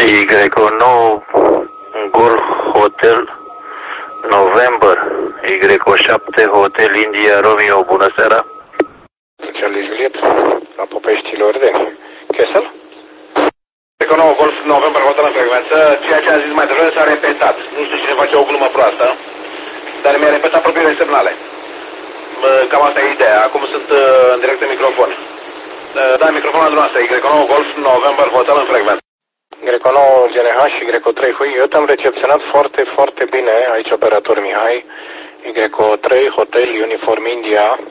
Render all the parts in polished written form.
Y9 Golf Hotel November Y7 Hotel India Romeo, bună seara. Charlie Juliet, la Popeștile Ordeni. Kessel? Y9 Golf November Hotel în frecvență, ceea ce a zis mai devreme s-a repetat. Nu știu cine face o glumă proastă, dar mi-a repetat propriile semnale. Cam asta e ideea. Acum sunt în direct în microfon. Da, microfonul dumneavoastră, Y9 Golf November Hotel în frecvență. Y9 GNH și Y3 Hui, eu te-am recepționat foarte, foarte bine, aici operator Mihai, Y3 Hotel Uniform India,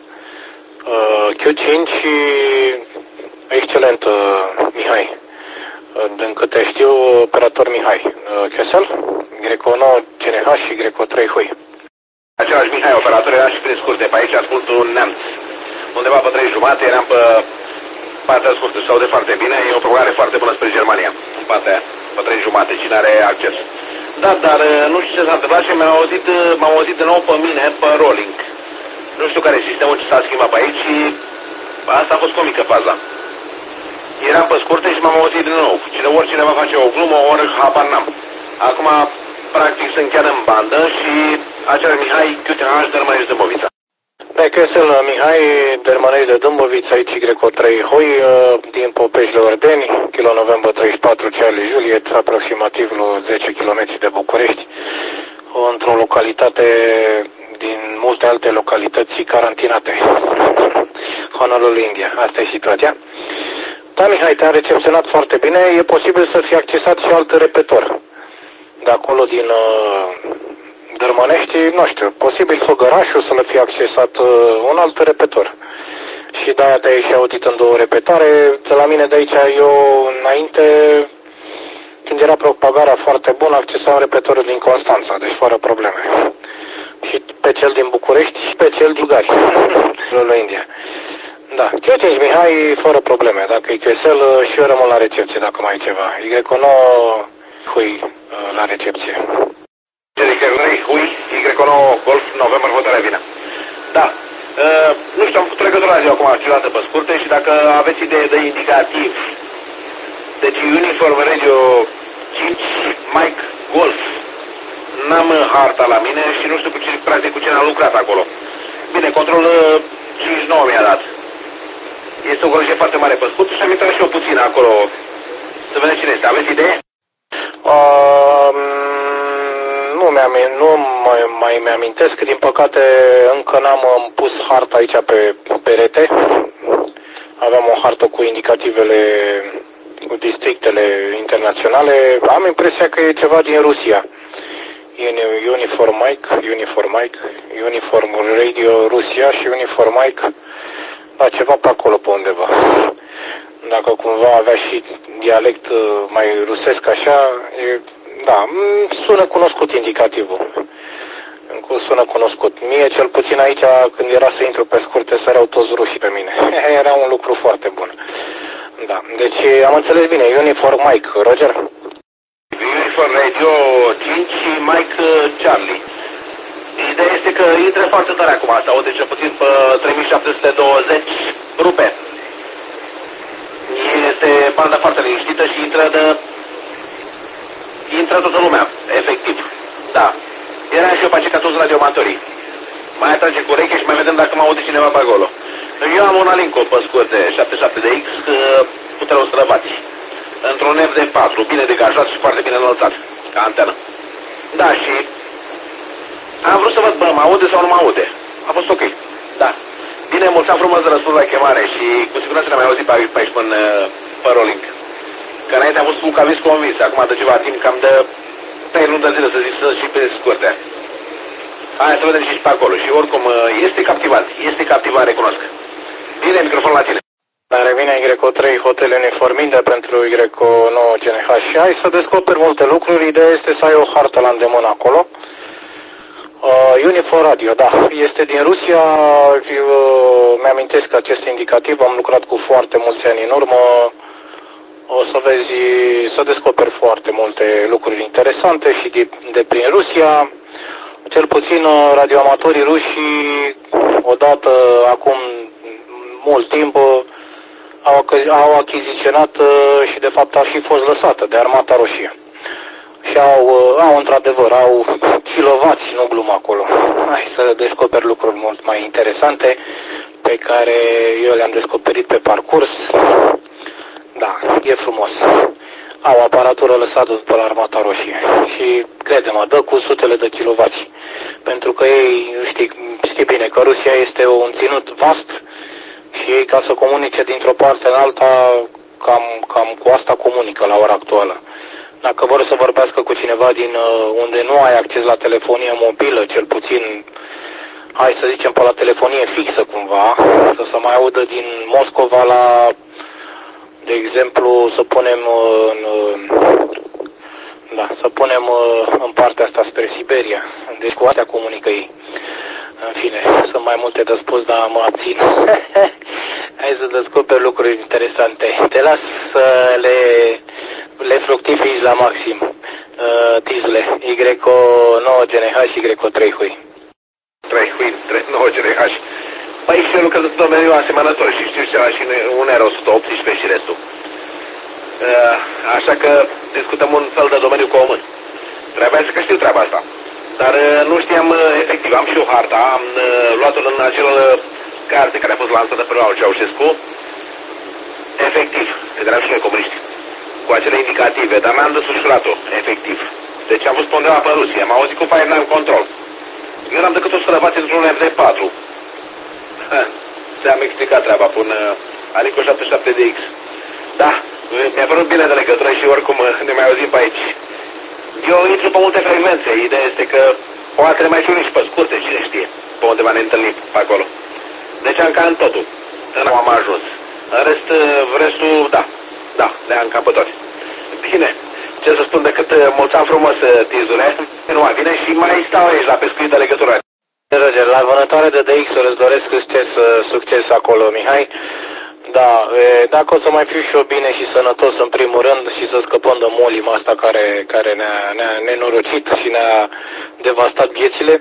Q5 și excelent Mihai. Din câte știu, operator Mihai. Kessel, Y9 GNH și Y3 Hui. Același Mihai, operator, era și prin scurte, pe aici ascult un neamț. Undeva pe 3:30, eram pe partea scurtă, se aude foarte bine, e o programare foarte bună spre Germania, în partea aia, pe 3:30, cine are acces. Da, dar nu știu ce s-a întâmplat și m-am auzit de nou pe mine, pe rolling. Nu știu care e sistemul ce s-a schimbat pe aici și asta a fost comică faza. Eram pe scurte și m-am auzit din nou. Oricine va face o glumă, ori habar n-am. Acum, practic, sunt chiar în bandă și acela Mihai QTH Dărmănești Dâmbovița. Da, Kessel, Mihai Dărmănești de Dâmbovița, aici Y3 Hoi, din Popeștile Ordeni, kilo November 34 Charlie Juliet, aproximativ 10 km de București, într-o localitate din multe alte localități carantinate. Honolulu, India. Asta e situația. Da, Mihai, te-am recepționat foarte bine. E posibil să fie accesat și alt repetor. De acolo din Dărmănești, nu știu, posibil Făgărașul să le fie accesat un alt repetor. Și de-aia te-ai și audit în două repetare. De la mine de aici, eu înainte, când era propagarea foarte bună, accesam repetorul din Constanța, deci fără probleme. Și pe cel din București și pe cel din Gari, în India. Da, Q5 Mihai, fără probleme. Dacă e Kessel, și eu rămân la recepție, dacă mai e ceva. Y9 Hui la recepție. Y3 Hui, Y9 Golf November Hotel Vina. Da, nu știu, am făcut legătura radio acum ciudată pe scurte și dacă aveți idee de indicativ. Deci Uniform Radio 5 Mike Golf. N-am harta la mine și nu știu practic cu cine am lucrat acolo. Bine, control 5-9 mi-a dat. Este o gălăgie foarte mare pe scurt și am intrat și eu puțin acolo. Să vedem cine este. Aveți idee? Nu mai mi-amintesc. Din păcate încă n-am pus harta aici pe perete. Aveam o hartă cu indicativele, cu districtele internaționale. Am impresia că e ceva din Rusia. Uniform Mike, Uniform Radio Rusia și Uniform Mike. Da, ceva pe acolo, pe undeva. Dacă cumva avea și dialect mai rusesc așa, da, sună cunoscut indicativul. Sună cunoscut. Mie, cel puțin aici, când era să intru pe scurte, săreau toți rușii pe mine. Era un lucru foarte bun. Da, deci am înțeles bine. Uniform Mike, Roger? Uniform Radio 5 și Mike Charlie. Ideea este că intră foarte tare acum, se aude cel puțin pe 3720 rupe. Este banda foarte liniștită și intră toată lumea, efectiv. Da. Era și eu pe ca toți radioamatorii. Mai atrage cu ureche și mai vedem dacă mă aude cineva pe acolo. Eu am un Alinco pe scurte 77DX, putere 100 W. Într-un FD4, bine degajat și foarte bine înălțat, ca antenă. Da, și am vrut să văd, mă aude sau nu mă aude. A fost ok. Da. Bine, mulțumim frumos de răspuns la chemare și cu siguranță ne-am mai auzit pe aici pe rolling. Că înainte am fost cu cavis convins, acum de ceva timp, cam de 3 luni de zile, să zic, și pe scurte. Hai să vedem și pe acolo. Și oricum, este captivant, recunosc. Bine, microfon la tine. Dar revine Y3 Hotel Uniform India pentru Y9 GNH și hai să descoperi multe lucruri. Ideea este să ai o hartă la îndemână acolo. Uniform Radio, da, este din Rusia. Mi-amintesc acest indicativ, am lucrat cu foarte mulți ani în urmă. O să vezi, să descoperi foarte multe lucruri interesante și de prin Rusia. Cel puțin radioamatorii ruși, odată, acum mult timp, au achiziționat și de fapt ar fi fost lăsată de Armata Roșie. Și au într-adevăr, au kilovați, nu glumă acolo. Hai să descoperi lucruri mult mai interesante pe care eu le-am descoperit pe parcurs. Da, e frumos. Au aparatură lăsată după la Armata Roșie și, crede-mă, dă cu sutele de kilovați. Pentru că ei, știi bine că Rusia este un ținut vast și ei, ca să comunice dintr-o parte în alta, cam cu asta comunică la ora actuală. Dacă vor să vorbească cu cineva din unde nu ai acces la telefonie mobilă, cel puțin, hai să zicem, pe la telefonie fixă cumva, să se mai audă din Moscova la, de exemplu, să punem în partea asta spre Siberia. Deci cu astea comunică ei. În fine, sunt mai multe de spus, dar mă abțin. Hai să descoperi lucruri interesante. Te las să le fructifici la maxim. Tizule, Y9GNH și Y3 Hui. 3 Hui, 9 GNH. Păi și eu lucrez în domeniul asemănător și știu ceva și un era 118 și restul. Așa că discutăm un fel de domeniu comun. Trebuia să știu treaba asta. Dar nu știam efectiv. Am și o harta, am luat-o în acel carte care a fost lansată pe la Ceaușescu. Efectiv, eram și noi comuniști. Cu acele indicative, dar mi-am desfășurat-o, efectiv. Deci am fost pe undeva pe Rusia, am auzit cu Fire Nine Control. Eu n-am decât 100 de W într-un FD4. Ți-am explicat treaba până Alico 77DX. Da, mi-a părut bine de legătură și oricum ne mai auzim pe aici. Eu intru pe multe frecvențe, ideea este că poate ne mai și și pe scurte, cine știe, pe undeva ne întâlnim pe acolo. Deci am cam totul. Am ajuns. În restul, da, le-am cam pe toate. Bine, ce să spun decât mulțumim frumos, Tizule, nu mai bine și mai stau aici la pescuit de legătură. Roger, la vânătoare de DX-uri îți doresc succes acolo, Mihai. Da, dacă o să mai fiu și eu bine și sănătos în primul rând și să scăpăm de molima asta care ne-a nenorocit și ne-a devastat viețile.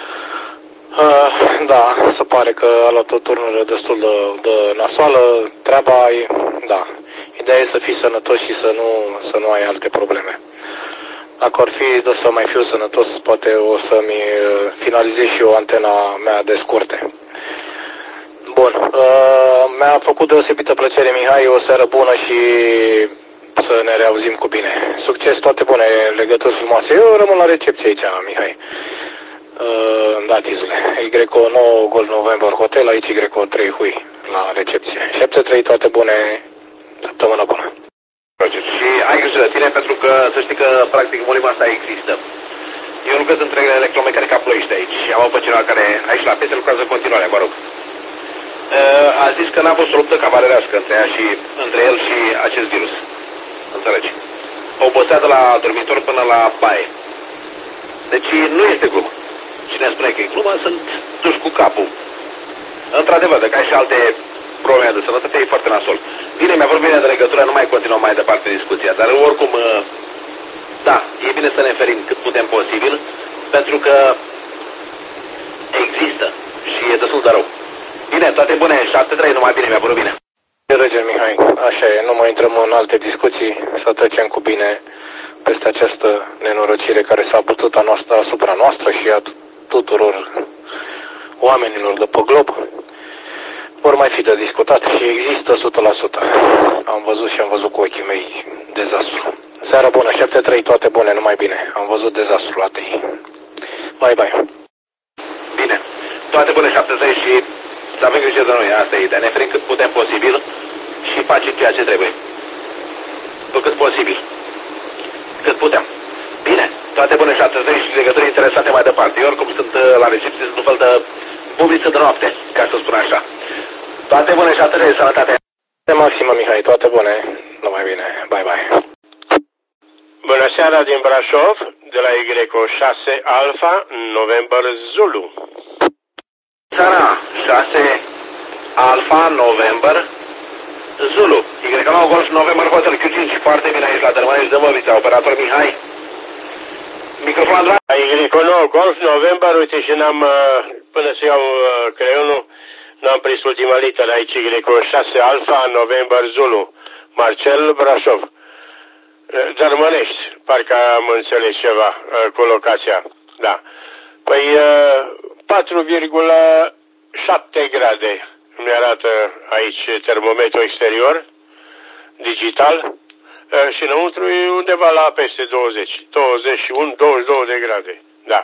Da, se pare că a luat o turnură destul de nasoală. Treaba e, da, ideea e să fii sănătos și să nu ai alte probleme. Dacă ar fi de să mai fiu sănătos, poate o să-mi finalizez și eu antena mea de scurte. Bun, mi-a făcut deosebită plăcere, Mihai, o seară bună și să ne reauzim cu bine. Succes, toate bune, legături frumoase. Eu rămân la recepție aici, Mihai. Da, Tizule, Y9 Golf November Hotel, aici Y3 Hui, la recepție. 7-3, toate bune, săptămână bună. Și ai grijă de tine pentru că să știi că practic molima asta există. Eu lucrez între electromecanica Ploiești aici și am o pe cineva care aici la piese lucrează în continuare, mă rog. A zis că n-a fost o luptă cavalerească între el și acest virus. Înțelegi? Obosea de la dormitor până la baie. Deci nu este glumă. Cine spune că e glumă, sunt duși cu capul. Într-adevăr, dacă ai și alte probleme de sănătate, e foarte nasol. Bine, mi-a vorbit bine de legătură, nu mai continuăm mai departe discuția, dar oricum, da, e bine să ne ferim cât putem posibil, pentru că există și e destul de rău. Bine, toate bune, 7-3, numai bine, mi-a părut bine. Rege, Mihai, așa e, nu mai intrăm în alte discuții, să trecem cu bine peste această nenorocire care s-a bătut asupra noastră și a tuturor oamenilor de pe glob. Vor mai fi de discutat și există 100%. Am văzut și am văzut cu ochii mei dezastru. Seara bună, 7-3, toate bune, numai bine. Am văzut dezastru la tei. Bye. Bine, toate bune, 7-3 și să avem grijă de noi, asta e ideea. Ne ferim cât putem posibil și facem ceea ce trebuie. Pe cât posibil. Cât putem. Bine, toate bune, 7-3 și legături interesante mai departe. Eu oricum sunt la recepție, sunt un fel de bubliță de noapte, ca să spun așa. Toate bune, 7-3, sănătate. Maximă, Mihai, toate bune, numai bine. Bye. Bună seara din Brașov, de la Y6 Alpha November Zulu. Seara, 6 Alpha November Zulu. Y9 Golf November Hotel Q5, foarte bine aici la Tărmănești de Măvița, operator Mihai. Microfon la Y9 Golf November, uite și n-am, până să iau creionul, N-am prins ultima literă aici, Y6 Alfa, November Zulu. Marcel, Brașov. Dărmănești, parcă am înțeles ceva cu locația. Da. Păi 4,7 grade mi arată aici termometru exterior, digital, și înăuntru e undeva la peste 20, 21, 22 de grade. Da.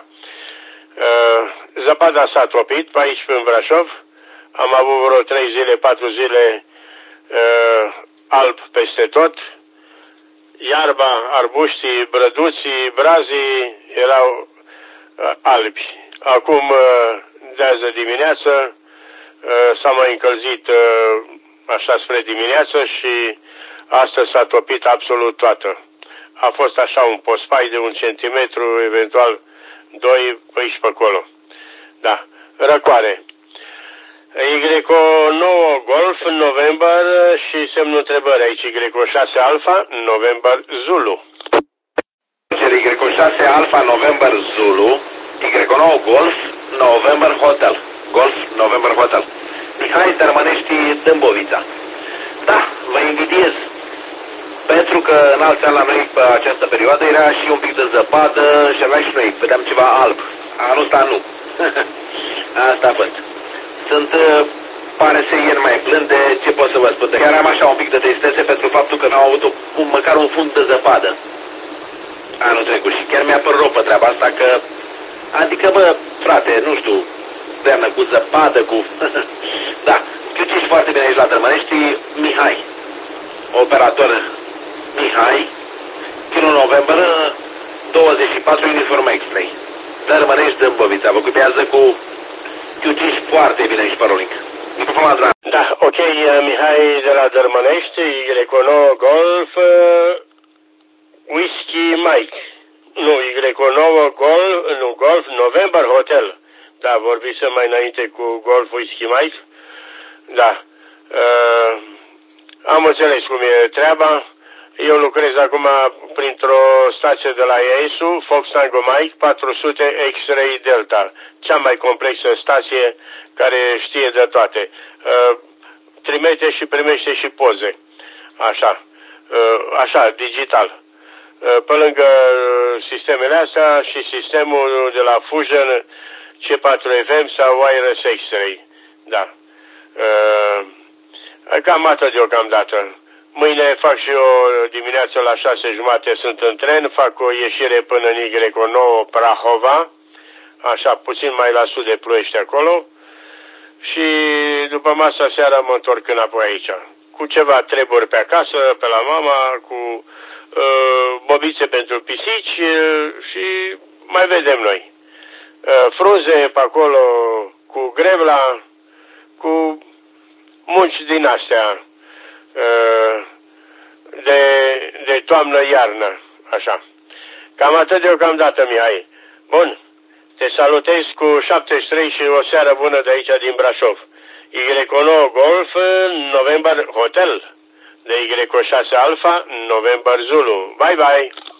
Zăpada s-a topit pe aici, în Brașov. Am avut vreo 3 zile, 4 zile alb peste tot. Iarba, arbuștii, brăduții, brazii erau albi. Acum, de azi dimineață, s-a mai încălzit așa spre dimineață și astăzi s-a topit absolut toată. A fost așa un pospai de 1 centimetru, eventual 2 pe aici pe acolo. Da, răcoare. Y9 Golf, November și semnul întrebări aici, Y6 Alfa, November Zulu. Y6 Alfa, November Zulu, Y9 Golf, November Hotel. Golf, November Hotel. Mihai Dărmănești, Dâmbovița. Da, vă invidiez. Pentru că în alți ani la noi pe această perioadă era și un pic de zăpadă și aveam și noi, vedeam ceva alb. Anul ăsta nu. Asta a fost. Sunt pareseieni mai blânde, ce pot să vă spun. Chiar am așa un pic de tristețe pentru faptul că n-au avut măcar un fund de zăpadă anul trecut. Și chiar mi-a părut rău pe treaba asta că, adică bă, frate, nu știu, toamnă cu zăpadă, cu... Da, știți foarte bine aici la Dărmănești, Mihai, operator Mihai, Kilo November 24 Uniform X-Ray. Dărmănești, Dâmbovița, vă cupează cu chiuciși foarte bine aici pe rolling. Da, ok, Mihai de la Dărmănești, Y9 Golf, Whisky Mike. Nu, Y9 Golf, November Hotel. Da, vorbisem mai înainte cu Golf Whisky Mike. Da. Am înțeles cum e treaba. Eu lucrez acum printr-o stație de la ESU, Fox Tango Mike, 400 X-Ray Delta. Cea mai complexă stație care știe de toate. Trimite și primește și poze. Așa. Așa, digital. Pe lângă sistemele astea și sistemul de la Fusion C4FM sau Wireless X-Ray. Da. Cam atât deocamdată. Mâine fac și eu dimineața la 6:30, sunt în tren, fac o ieșire până în Y9 Prahova, așa puțin mai la sud de Ploiești acolo, și după masa seara mă întorc înapoi aici. Cu ceva treburi pe acasă, pe la mama, cu bobițe pentru pisici și mai vedem noi. Frunze pe acolo cu grevla, cu munci din astea de toamnă-iarnă, așa. Cam atât deocamdată, Mihai. Bun, te salutez cu 73 și o seară bună de aici din Brașov. Y9 Golf, November Hotel, de Y6 Alfa, November Zulu. Bye, bye!